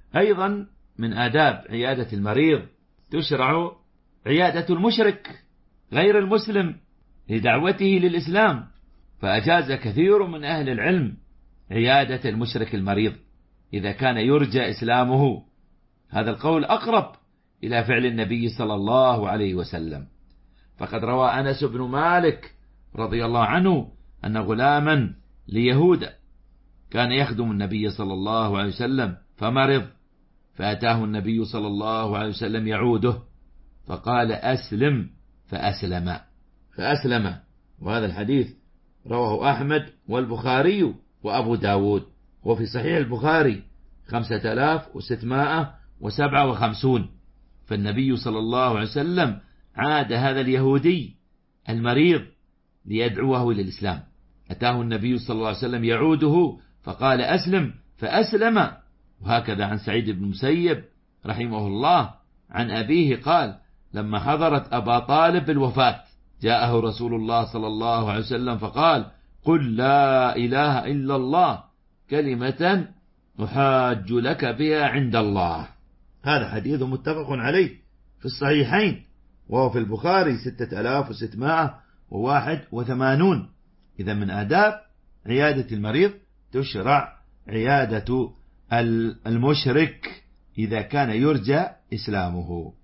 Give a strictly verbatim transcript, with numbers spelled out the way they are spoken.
أيضا من آداب عيادة المريض تشرع عيادة المشرك غير المسلم لدعوته للإسلام، فأجاز كثير من أهل العلم عيادة المشرك المريض إذا كان يرجى إسلامه. هذا القول أقرب إلى فعل النبي صلى الله عليه وسلم، فقد روى أنس بن مالك رضي الله عنه أن غلاما ليهود كان يخدم النبي صلى الله عليه وسلم فمرض، فأتاه النبي صلى الله عليه وسلم يعوده فقال أسلم فأسلم فأسلم وهذا الحديث رواه أحمد والبخاري وأبو داود، وفي صحيح البخاري خمسة آلاف وستمائة وسبعة وخمسون. فالنبي صلى الله عليه وسلم عاد هذا اليهودي المريض ليدعوه للإسلام، أتاه النبي صلى الله عليه وسلم يعوده فقال أسلم فأسلم. وهكذا عن سعيد بن مسيب رحمه الله عن أبيه قال لما حضرت أبا طالب الوفاة جاءه رسول الله صلى الله عليه وسلم فقال قل لا إله إلا الله كلمة أحاج لك بها عند الله. هذا حديث متفق عليه في الصحيحين، وهو في البخاري ستة آلاف وستمائة وواحد وثمانون. إذا من آداب عيادة المريض تشرع عيادة المشرك إذا كان يرجى إسلامه.